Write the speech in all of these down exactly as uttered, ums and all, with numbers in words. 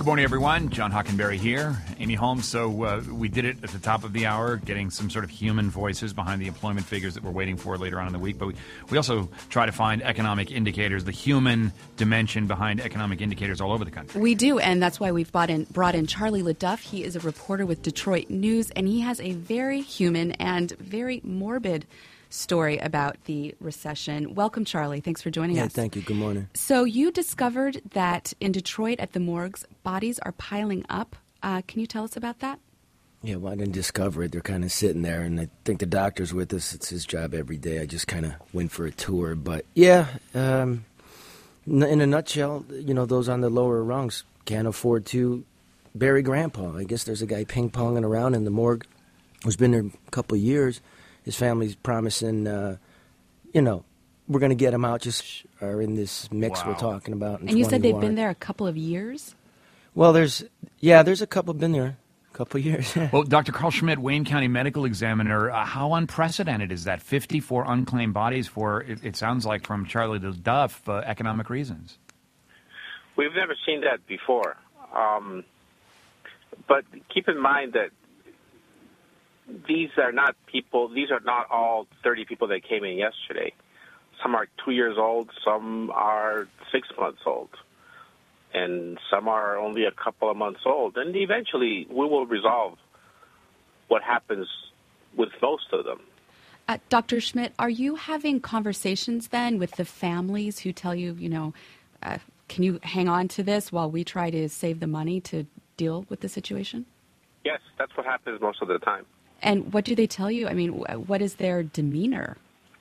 Good morning, everyone. John Hockenberry here. Amy Holmes. So uh, we did it at the top of the hour, getting some sort of human voices behind the employment figures that we're waiting for later on in the week. But we, we also try to find economic indicators, the human dimension behind economic indicators all over the country. We do, and that's why we've brought in, brought in Charlie LeDuff. He is a reporter with Detroit News, and he has a very human and very morbid story about the recession. Welcome, Charlie. Thanks for joining yeah, us. Thank you. Good morning. So you discovered that in Detroit at the morgues, bodies are piling up. Uh, can you tell us about that? Yeah, well, I didn't discover it. They're kind of sitting there, and I think the doctor's with us. It's his job every day. I just kind of went for a tour. But, yeah, um, in a nutshell, you know, those on the lower rungs can't afford to bury Grandpa. I guess there's a guy ping-ponging around in the morgue who's been there a couple of years. His family's promising, uh, you know, we're going to get him out, just are in this mix Wow. we're talking about. And you said they've been there a couple of years? Well, there's, yeah, there's a couple been there a couple of years. Well, Doctor Carl Schmidt, Wayne County Medical Examiner, uh, how unprecedented is that? fifty-four unclaimed bodies for, it, it sounds like from Charlie LeDuff, uh, economic reasons. We've never seen that before. Um, but keep in mind that these are not people, these are not all thirty people that came in yesterday. Some are two years old, some are six months old, and some are only a couple of months old. And eventually we will resolve what happens with most of them. Uh, Doctor Schmidt, are you having conversations then with the families who tell you, you know, uh, can you hang on to this while we try to save the money to deal with the situation? Yes, that's what happens most of the time. And what do they tell you? I mean, what is their demeanor?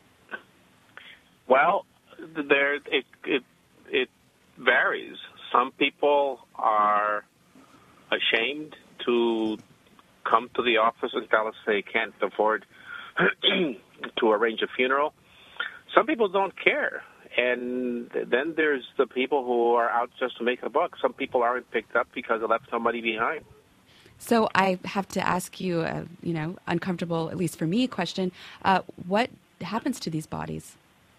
Well, there it it it varies. Some people are ashamed to come to the office and tell us they can't afford to arrange a funeral. Some people don't care. And then there's the people who are out just to make a buck. Some people aren't picked up because they left somebody behind. So I have to ask you, a, you know, uncomfortable, at least for me, question. Uh, what happens to these bodies?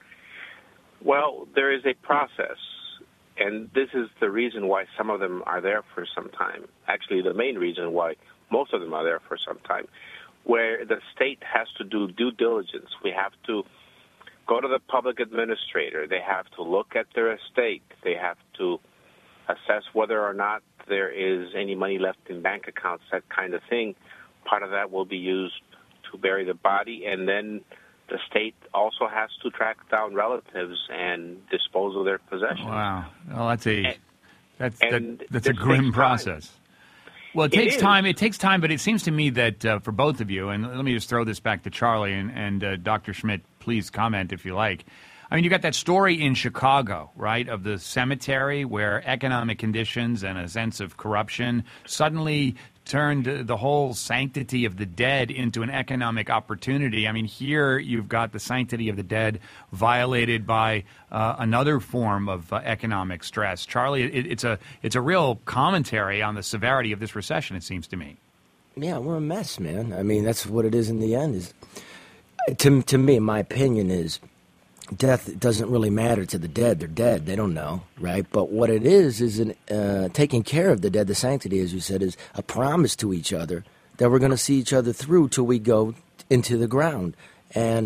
Well, there is a process, and this is the reason why some of them are there for some time. Actually, the main reason why most of them are there for some time, where the state has to do due diligence. We have to go to the public administrator. They have to look at their estate. They have to assess whether or not there is any money left in bank accounts, that kind of thing. Part of that will be used to bury the body, and then the state also has to track down relatives and dispose of their possessions. Wow. Well, that's a And- that's and that, that's a this grim takes process. time. Well, it It takes is. time. It takes time, but it seems to me that uh, for both of you, and let me just throw this back to Charlie and, and uh, Doctor Schmidt, please comment if you like. I mean, you got that story in Chicago, right, of the cemetery where economic conditions and a sense of corruption suddenly turned the whole sanctity of the dead into an economic opportunity. I mean, here you've got the sanctity of the dead violated by uh, another form of uh, economic stress. Charlie, it, it's a it's a real commentary on the severity of this recession, it seems to me. Yeah, we're a mess, man. I mean, that's what it is in the end. Is to to me, my opinion is, death doesn't really matter to the dead. They're dead. They don't know, right? But what it is is an, uh, taking care of the dead. The sanctity, as you said, is a promise to each other that we're going to see each other through till we go into the ground. And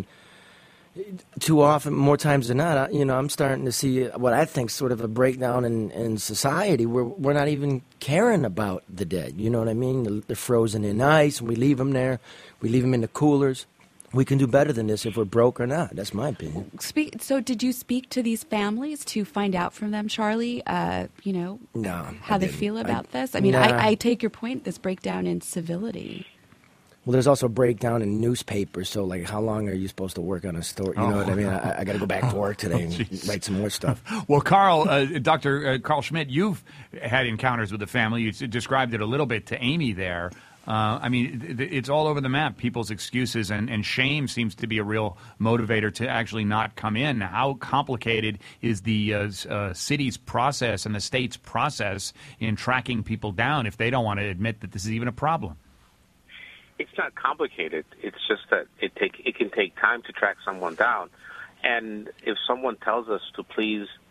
too often, more times than not, you know, I'm starting to see what I think sort of a breakdown in, in society where we're not even caring about the dead. You know what I mean? They're frozen in ice, and we leave them there. We leave them in the coolers. We can do better than this if we're broke or not. That's my opinion. Speak, so did you speak to these families to find out from them, Charlie, uh, you know, No, how I they didn't. feel about I- this? I mean, Nah. I, I take your point, this breakdown in civility. Well, there's also a breakdown in newspapers. So, like, how long are you supposed to work on a story? You know Oh. what I mean? I, I got to go back to work today and jeez. write some more stuff. Well, Carl, uh, Doctor Uh, Carl Schmidt, you've had encounters with the family. You s- described it a little bit to Amy there. Uh, I mean, th- th- it's all over the map, people's excuses, and, and shame seems to be a real motivator to actually not come in. How complicated is the uh, s- uh, city's process and the state's process in tracking people down if they don't want to admit that this is even a problem? It's not complicated. It's just that it take it can take time to track someone down. And if someone tells us to please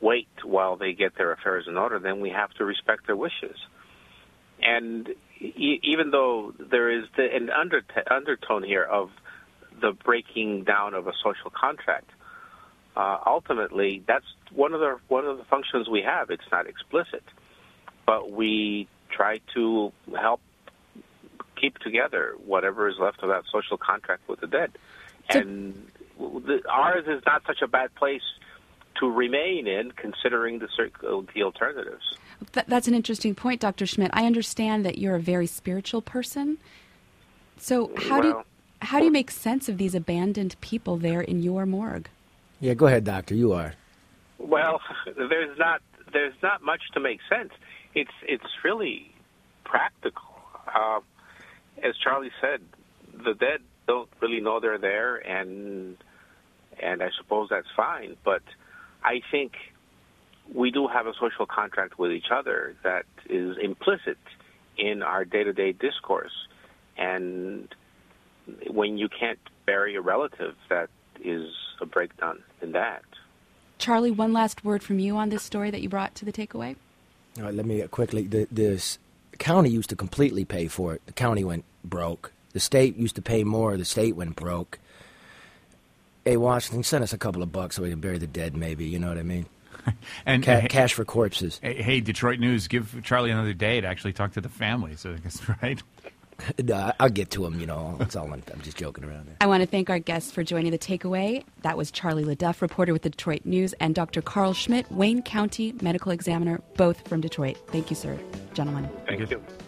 wait while they get their affairs in order, then we have to respect their wishes. And e- even though there is the, an under- undertone here of the breaking down of a social contract, uh, ultimately that's one of the one of the functions we have. It's not explicit, but we try to help keep together whatever is left of that social contract with the dead. So, and the, ours is not such a bad place to remain in, considering the, the alternatives. Th- that's an interesting point, Doctor Schmidt. I understand that you're a very spiritual person. So how well, do you, how do you make sense of these abandoned people there in your morgue? Yeah, go ahead, Doctor. You are. Well, there's not there's not much to make sense. It's it's really practical. Uh, as Charlie said, the dead don't really know they're there, and and I suppose that's fine. But I think we do have a social contract with each other that is implicit in our day-to-day discourse. And when you can't bury a relative, that is a breakdown in that. Charlie, one last word from you on this story that you brought to the takeaway. All right, let me quickly. The, this county used to completely pay for it. The county went broke. The state used to pay more. The state went broke. Hey, Washington, send us a couple of bucks so we can bury the dead, maybe. You know what I mean? and Ca- hey, cash for corpses. Hey, Detroit News, give Charlie another day to actually talk to the family. So that's right. No, I'll get to him, you know. That's all I'm, I'm just joking around there. I want to thank our guests for joining the takeaway. That was Charlie LeDuff, reporter with the Detroit News, and Doctor Carl Schmidt, Wayne County medical examiner, both from Detroit. Thank you, sir. Gentlemen. Thank you.